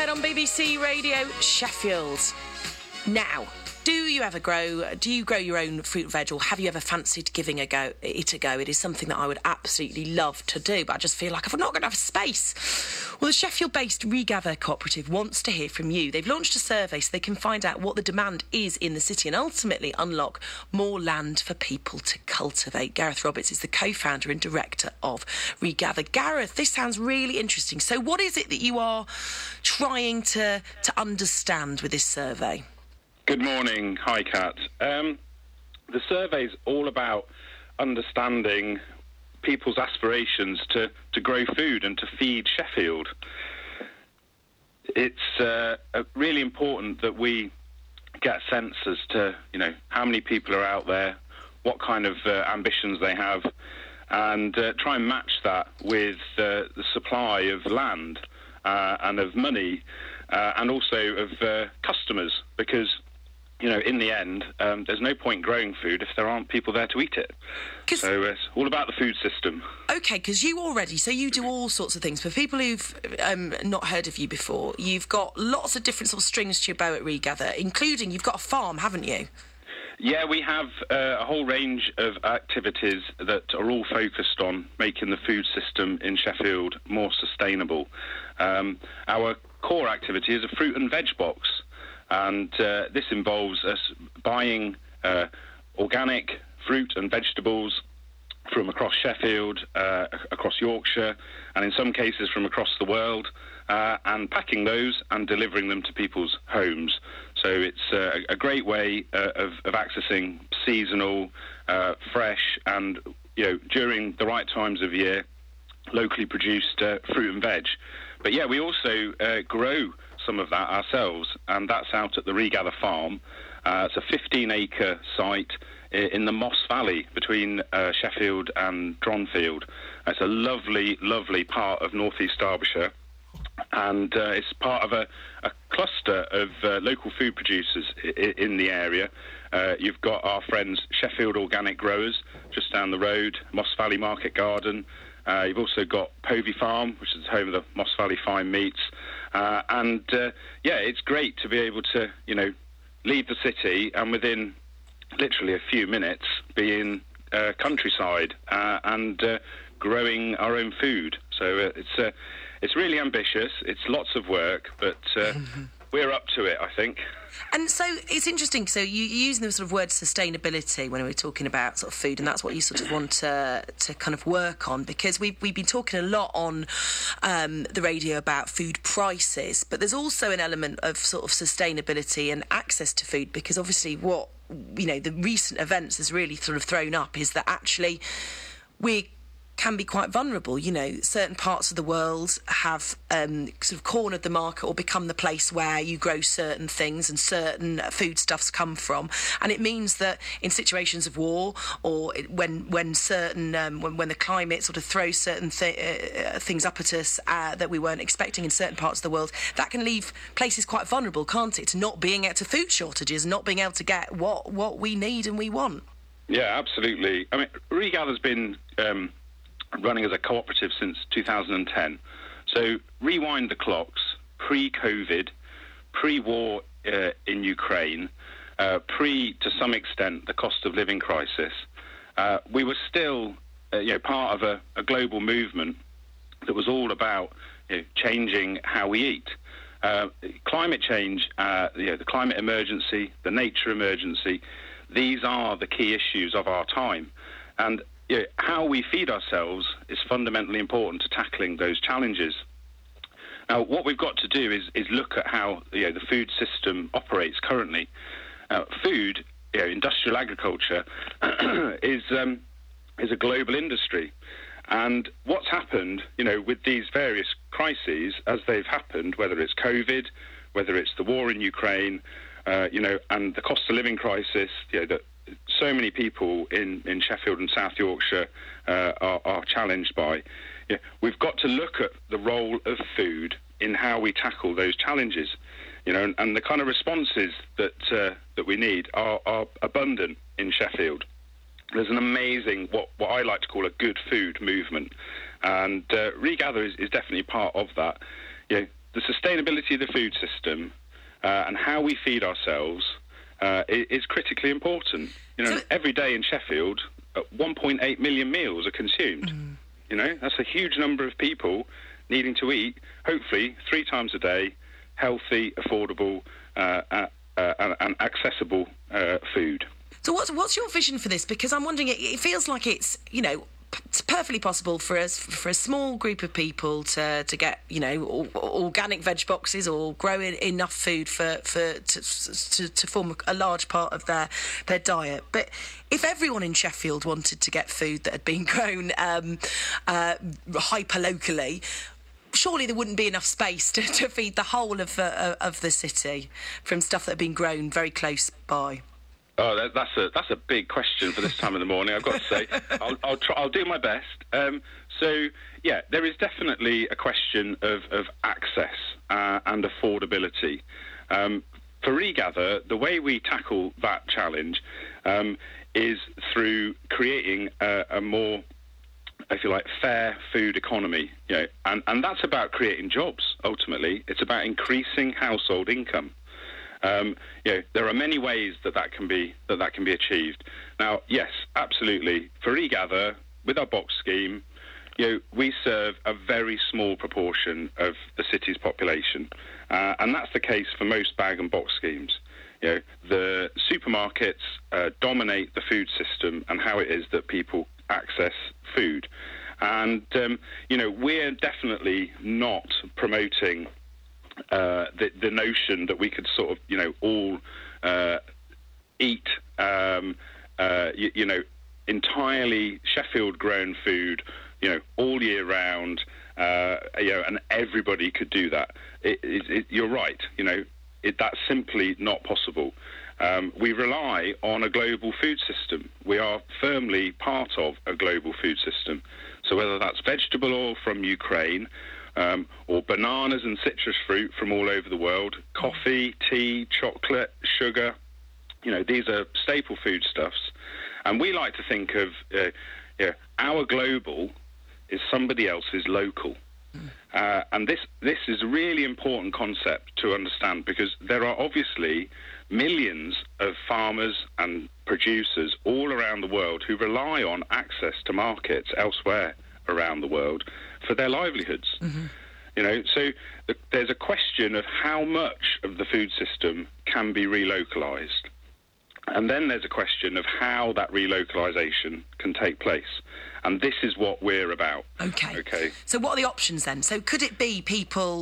Again on BBC Radio Sheffield. Now, do you grow your own fruit and veg, or have you ever fancied giving it a go? It is something that I would absolutely love to do, but I just feel like I'm not going to have space. Well, the Sheffield-based Regather Cooperative wants to hear from you. They've launched a survey so they can find out what the demand is in the city and ultimately unlock more land for people to cultivate. Gareth Roberts is the co-founder and director of Regather. Gareth, this sounds really interesting. So what is it that you are trying to understand with this survey? Good morning. Hi, Kat. The survey's all about understanding people's aspirations to grow food and to feed Sheffield. It's really important that we get a sense as to, how many people are out there, what kind of ambitions they have, and try and match that with the supply of land and of money and also of customers, because in the end, there's no point growing food if there aren't people there to eat it. So it's all about the food system. OK, because you do all sorts of things. For people who've not heard of you before, you've got lots of different sort of strings to your bow at Regather, including you've got a farm, haven't you? Yeah, we have a whole range of activities that are all focused on making the food system in Sheffield more sustainable. Our core activity is a fruit and veg box. And this involves us buying organic fruit and vegetables from across Sheffield, across Yorkshire, and in some cases from across the world, and packing those and delivering them to people's homes. So it's a great way of accessing seasonal, fresh, and during the right times of year, locally produced fruit and veg. But yeah, we also grow some of that ourselves, and that's out at the Regather farm. It's a 15-acre site in the Moss Valley between Sheffield and Dronfield. It's a lovely, lovely part of northeast Derbyshire, and it's part of a cluster of local food producers in the area. You've got our friends Sheffield Organic Growers just down the road, Moss Valley Market Garden. You've also got Povey Farm, which is home of the Moss Valley Fine Meats. It's great to be able to, leave the city and within literally a few minutes be in countryside and growing our own food. So it's really ambitious. It's lots of work, but we're up to it, I think. And so it's interesting. So you're using the sort of word sustainability when we're talking about sort of food, and that's what you sort of want to kind of work on, because we've been talking a lot on the radio about food prices, but there's also an element of sort of sustainability and access to food, because obviously what the recent events has really sort of thrown up is that actually we can be quite vulnerable. Certain parts of the world have sort of cornered the market or become the place where you grow certain things and certain foodstuffs come from, and it means that in situations of war or when the climate sort of throws certain things up at us that we weren't expecting in certain parts of the world, that can leave places quite vulnerable, can't it, to not being able to food shortages, not being able to get what we need and we want. Yeah, absolutely. I mean, Regather's been running as a cooperative since 2010. So rewind the clocks, pre-COVID, pre-war in Ukraine, to some extent, the cost of living crisis. We were still part of a global movement that was all about changing how we eat. Climate change, the climate emergency, the nature emergency, these are the key issues of our time. And how we feed ourselves is fundamentally important to tackling those challenges. Now, what we've got to do is look at how the food system operates currently. Food, industrial agriculture, is a global industry. And what's happened, with these various crises as they've happened, whether it's COVID, whether it's the war in Ukraine, and the cost of living crisis, that so many people in Sheffield and South Yorkshire are challenged by. We've got to look at the role of food in how we tackle those challenges, and the kind of responses that we need are abundant in Sheffield. There's an amazing, what I like to call a good food movement, and Regather is definitely part of that. the sustainability of the food system and how we feed ourselves is critically important. Every day in Sheffield, 1.8 million meals are consumed. That's a huge number of people needing to eat, hopefully 3 times a day, healthy, affordable, and accessible food. So what's your vision for this? Because I'm wondering, it feels like it's perfectly possible for a small group of people to get organic veg boxes or grow enough food to form a large part of their diet. But if everyone in Sheffield wanted to get food that had been grown hyper locally, surely there wouldn't be enough space to feed the whole of the city from stuff that had been grown very close by. Oh, that's a big question for this time of the morning, I've got to say. I'll do my best. So, there is definitely a question of access and affordability. For Regather, the way we tackle that challenge is through creating a more, if you like, fair food economy. And that's about creating jobs, ultimately. It's about increasing household income. There are many ways that can be achieved. Now, yes, absolutely. For Regather, with our box scheme, we serve a very small proportion of the city's population, and that's the case for most bag and box schemes. The supermarkets dominate the food system and how it is that people access food, and we're definitely not promoting the notion that we could sort of, all eat, entirely Sheffield-grown food, all year round, and everybody could do that. You're right. That's simply not possible. We rely on a global food system. We are firmly part of a global food system. So whether that's vegetable oil from Ukraine, or bananas and citrus fruit from all over the world, coffee, tea, chocolate, sugar, these are staple foodstuffs. And we like to think of our global is somebody else's local. And this is a really important concept to understand, because there are obviously millions of farmers and producers all around the world who rely on access to markets elsewhere around the world for their livelihoods. So there's a question of how much of the food system can be relocalised. And then there's a question of how that relocalisation can take place. And this is what we're about. Okay. So what are the options then? So could it be people,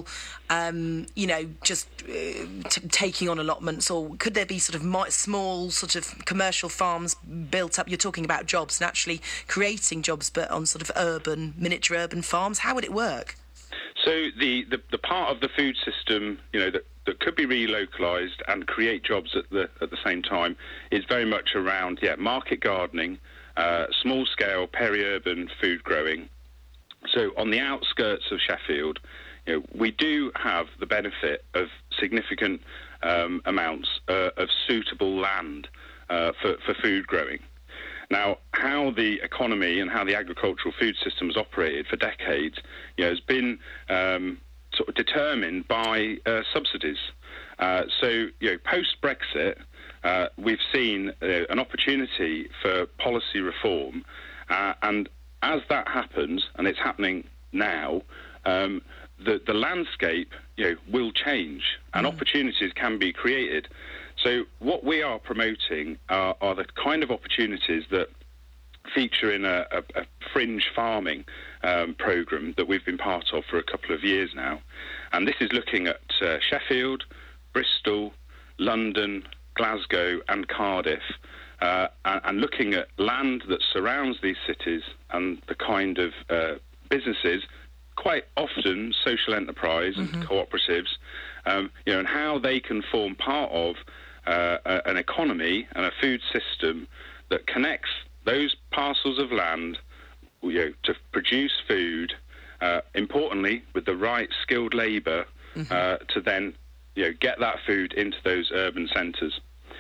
just taking on allotments, or could there be sort of small sort of commercial farms built up? You're talking about jobs and actually creating jobs, but on sort of miniature urban farms. How would it work? So the part of the food system, that could be relocalised and create jobs at the same time is very much around market gardening, small-scale peri-urban food growing. So on the outskirts of Sheffield, we do have the benefit of significant amounts of suitable land for food growing. Now, how the economy and how the agricultural food system has operated for decades, has been sort of determined by subsidies. So, post-Brexit, we've seen an opportunity for policy reform, and as that happens, and it's happening now, the landscape, will change, and opportunities can be created. So what we are promoting are the kind of opportunities that feature in a fringe farming programme that we've been part of for a couple of years now. And this is looking at Sheffield, Bristol, London, Glasgow and Cardiff, and looking at land that surrounds these cities and the kind of businesses, quite often social enterprise and cooperatives, and how they can form part of an economy and a food system that connects those parcels of land, to produce food, importantly with the right skilled labour, to then, get that food into those urban centres.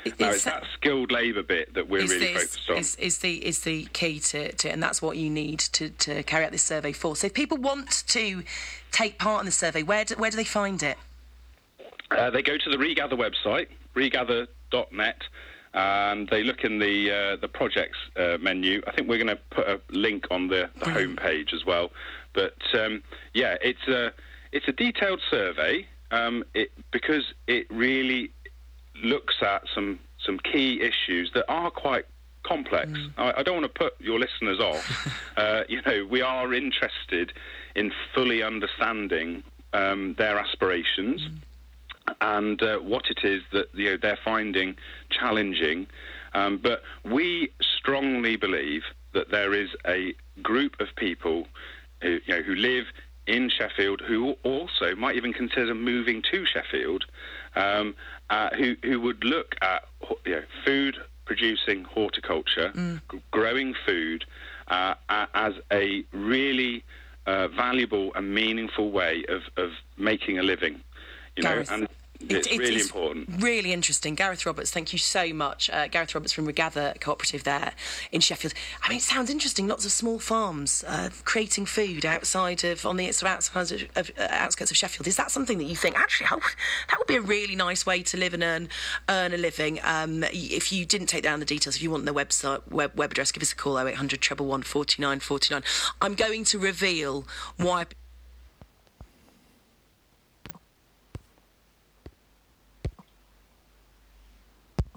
Now, it's that skilled labour bit that we're really focused on. Is the key to it, and that's what you need to carry out this survey for. So if people want to take part in the survey, where do they find it? They go to the Regather website, regather.net, and they look in the projects menu. I think we're going to put a link on the homepage as well. But it's a detailed survey because it really looks at some key issues that are quite complex. I don't want to put your listeners off. We are interested in fully understanding their aspirations and what it is that they're finding challenging. But we strongly believe that there is a group of people who live in Sheffield who also might even consider moving to Sheffield, who would look at food producing horticulture, growing food as a really valuable and meaningful way of making a living. And it's really important. Really interesting. Gareth Roberts, thank you so much. Gareth Roberts from Regather Cooperative there in Sheffield. I mean, it sounds interesting. Lots of small farms creating food outside of outskirts of Sheffield. Is that something that you think, actually, that would be a really nice way to live and earn a living? If you didn't take down the details, if you want the website web address, give us a call, 0800 111 49 49. I'm going to reveal why